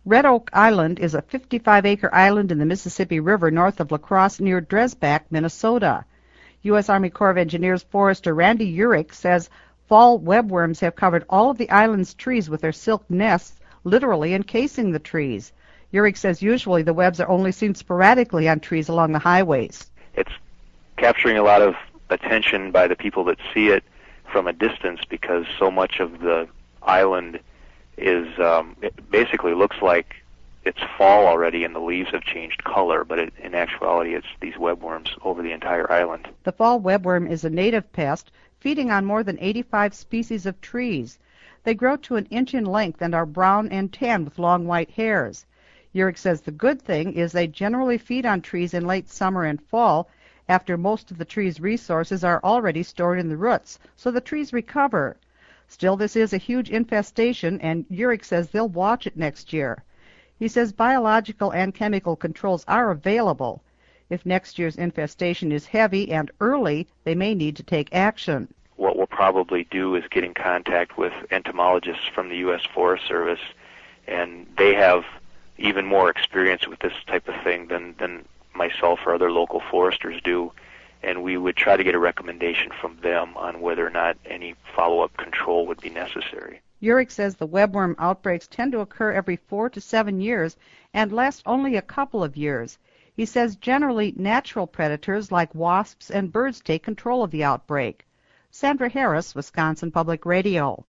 Red Oak Island is a 55-acre island in the Mississippi River north of La Crosse near Dresbach, Minnesota. U.S. Army Corps of Engineers forester Randy Urich says fall webworms have covered all of the island's trees with their silk nests, literally encasing the trees. Urich says usually the webs are only seen sporadically on trees along the highways. It's capturing a lot of attention by the people that see it from a distance because so much of the island is it basically looks like it's fall already and the leaves have changed color, but in actuality it's these webworms over the entire island. The fall webworm is a native pest feeding on more than 85 species of trees. They grow to an inch in length and are brown and tan with long white hairs. Urich says the good thing is they generally feed on trees in late summer and fall after most of the tree's resources are already stored in the roots, so the trees recover. Still, this is a huge infestation, and Urich says they'll watch it next year. He says biological and chemical controls are available. If next year's infestation is heavy and early, they may need to take action. What we'll probably do is get in contact with entomologists from the U.S. Forest Service, and they have even more experience with this type of thing than myself or other local foresters do, and we would try to get a recommendation from them on whether or not any follow-up control would be necessary. Urich says the webworm outbreaks tend to occur every 4 to 7 years and last only a couple of years. He says generally natural predators like wasps and birds take control of the outbreak. Sandra Harris, Wisconsin Public Radio.